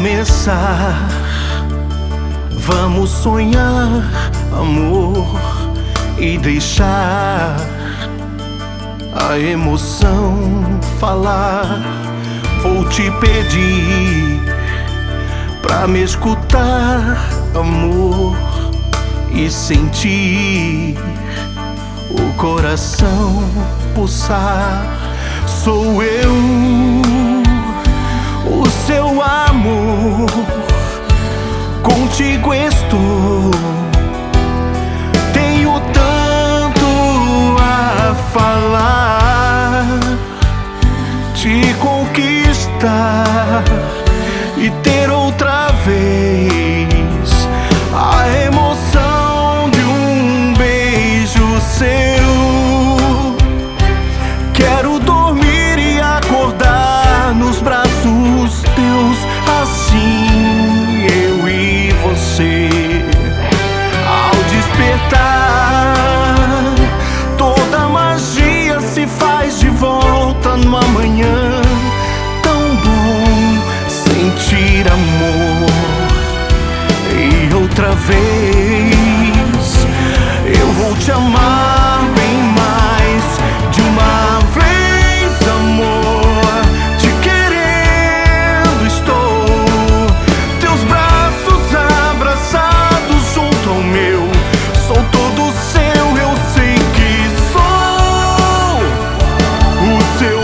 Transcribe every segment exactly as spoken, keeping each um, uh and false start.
recomeçar. Vamos sonhar, amor, e deixar a emoção falar. Vou te pedir pra me escutar, amor, e sentir o coração pulsar. Sou eu, o seu amor, contigo estou. Tenho tanto a falar, te conquistar e ter outra vez a emoção de um beijo seu. Quero dormir e acordar nos braços teus, assim eu e você. Ao despertar, toda magia se faz de volta no amanhã. Tão bom sentir amor. E outra vez eu vou te amar bem mais de uma vez, amor. Te querendo estou, teus braços abraçados junto ao meu. Sou todo seu, eu sei que sou o seu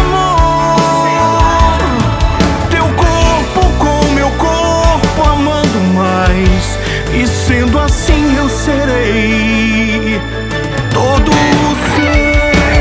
amor. Teu corpo com meu corpo amando mais, e sendo assim eu serei todo seu.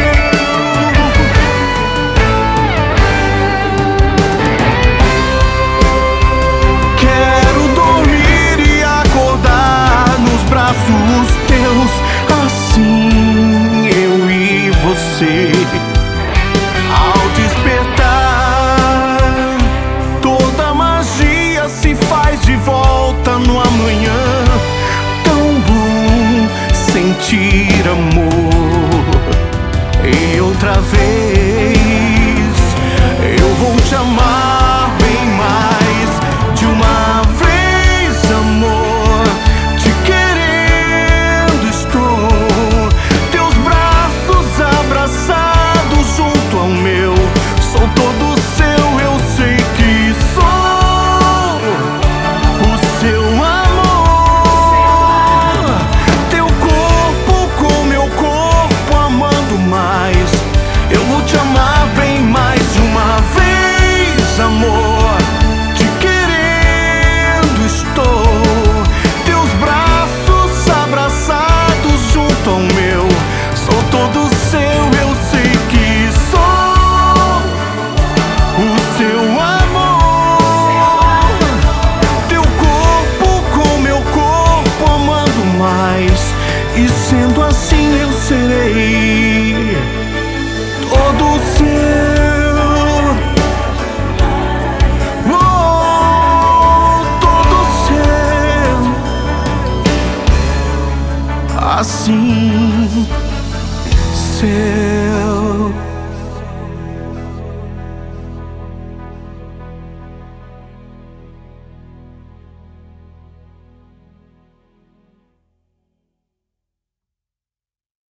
Quero dormir e acordar nos braços teus, assim eu e você. Ao despertar, toda magia se faz de volta no amanhã. Tão bom sentir amor. E outra vez eu vou te amar bem mais de uma vez, amor. Te querendo estou, teus braços abraçados junto ao meu. Sou todo seu, eu sei que sou o seu amor. Teu corpo com meu corpo amando mais. Eu vou te amar bem mais de uma vez, amor. Te querendo estou, teus braços abraçados junto ao meu. Sou todo seu, eu sei que sou o seu amor. Teu corpo com meu corpo amando mais, e sendo assim eu serei todo seu. Oh, todo seu. Assim ser.